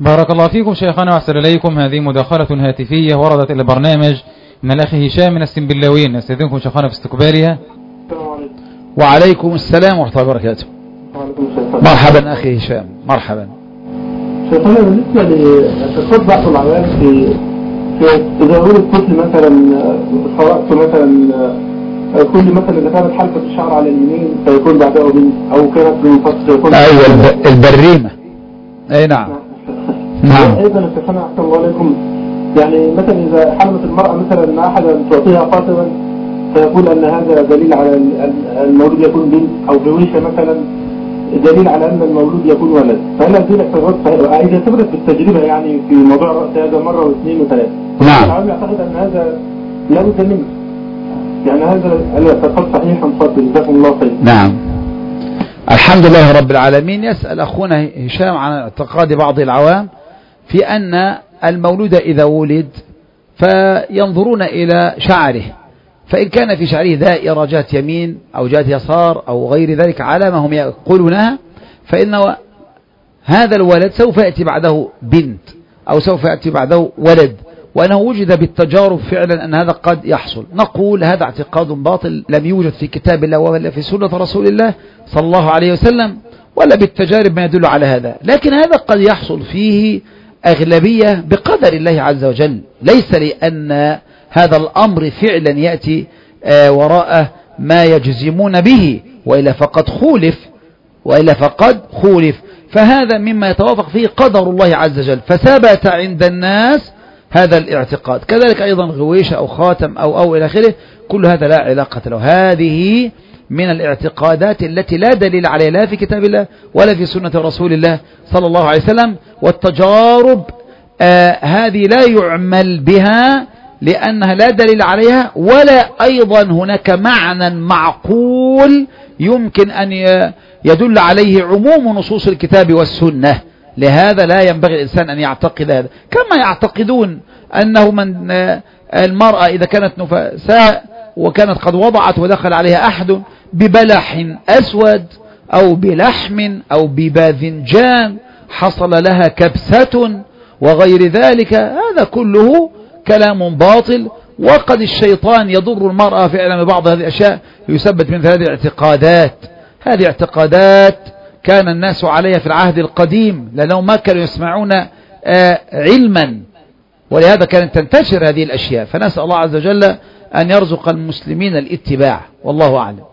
بارك الله فيكم شيخنا وأحسن إليكم. هذه مداخلة هاتفية وردت إلى البرنامج من الأخ هشام من السنبلاوين، نستأذنكم شيخنا في استقبالها. وعليكم السلام ورحمة الله وبركاته. مرحبا أخي هشام، مرحبا. شيخنا بالنسبة لتخص بعض العوام في تداول الطفل مثلا، حركته مثلا كل مثلا إذا كانت حلقة الشعر على اليمين فيكون بعدها بنت، أو كانت بالمنتصف فيكون أيوة البريمة. أي نعم. نعم. أيضا شيخنا أحسن الله عليكم، يعني مثلا إذا حلمت المرأة مثلا أحدا تعطيها خاتما فيقول أن هذا دليل على المولود يكون بنت، أو بويشة مثلا دليل على أن المولود يكون ولد، فهل هذه الاعتراضات إذا ثبتت بالتجربة يعني في موضوع رأس هذا مرة واثنين وثلاثة؟ نعم. العالم يعتقد أن هذا لا بد منه، يعني هذا الاعتقاد صحيح أم خاطئ؟ جزاكم الله خير. نعم. الحمد لله رب العالمين. يسأل أخونا هشام عن اعتقاد بعض العوام في أن المولود إذا ولد فينظرون إلى شعره، فإن كان في شعره دائرة جهة يمين أو جهة يسار أو غير ذلك على ما هم يقولونها، فإن هذا الولد سوف يأتي بعده بنت أو سوف يأتي بعده ولد، وأنه وجد بالتجارب فعلا أن هذا قد يحصل. نقول هذا اعتقاد باطل لم يوجد في كتاب الله ولا في سنة رسول الله صلى الله عليه وسلم، ولا بالتجارب ما يدل على هذا، لكن هذا قد يحصل فيه أغلبية بقدر الله عز وجل، ليس لأن هذا الأمر فعلا يأتي وراءه ما يجزمون به، وإلا فقد خولف، فهذا مما يتوافق فيه قدر الله عز وجل، فثبت عند الناس هذا الاعتقاد. كذلك أيضا غويشة أو خاتم أو إلى آخره، كل هذا لا علاقة له. هذه من الاعتقادات التي لا دليل عليها لا في كتاب الله ولا في سنة رسول الله صلى الله عليه وسلم، والتجارب هذه لا يعمل بها لأنها لا دليل عليها، ولا أيضا هناك معنى معقول يمكن أن يدل عليه عموم نصوص الكتاب والسنة. لهذا لا ينبغي الإنسان أن يعتقد هذا، كما يعتقدون أنه من المرأة إذا كانت نفساء وكانت قد وضعت ودخل عليها أحد ببلح أسود أو بلحم أو بباذنجان حصل لها كبسة وغير ذلك، هذا كله كلام باطل، وقد الشيطان يضر المرأة فعلا ببعض هذه الأشياء يثبت من هذه الاعتقادات. هذه اعتقادات كان الناس عليها في العهد القديم لأنهم ما كانوا يسمعون علما، ولهذا كانت تنتشر هذه الأشياء، فنسأل الله عز وجل أن يرزق المسلمين الاتباع، والله أعلم.